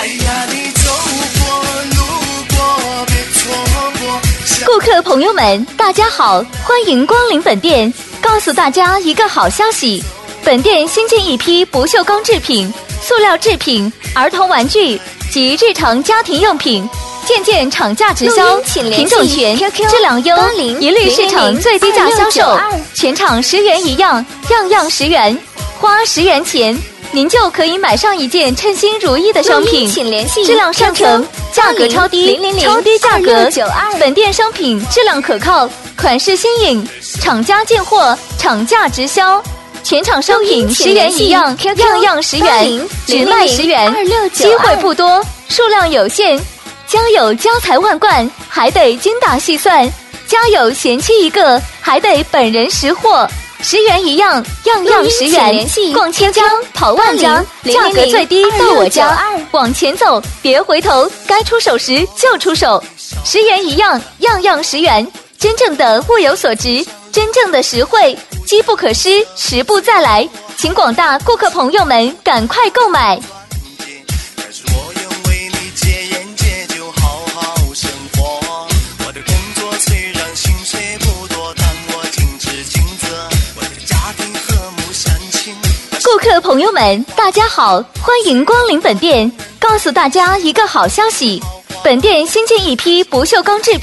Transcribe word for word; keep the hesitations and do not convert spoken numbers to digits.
哎呀，你走过路过别错过。 顾客朋友们，大家好，欢迎光临本店。告诉大家一个好消息，本店新进一批不锈钢制品、塑料制品、儿童玩具及日常家庭用品，件件厂价直销，品种全，质量优，一律市场最低价销售，全场十元一样，样样十元，花十元钱，您就可以买上一件称心如意的商品，质量上乘，价格超低，超低价格，本店商品质量可靠，款式新颖，厂家进货，厂价直销。全场商品十元一样，样样十元，只卖十元，机会不多，数量有限。家有家财万贯，还得精打细算；家有贤妻一个，还得本人识货。十元一样，样样十元。逛千家，跑万家，价格最低到我家。往前走，别回头，该出手时就出手。十元一样，样样十元。真正的物有所值，真正的实惠，机不可失，时不再来，请广大顾客朋友们赶快购买。 但是我愿为你戒烟戒酒，好好生活。我的工作虽然薪水不多，但我尽职尽责，我的家庭和睦相亲。 顾客朋友们，大家好，欢迎光临本店。告诉大家一个好消息，本店新进一批不锈钢制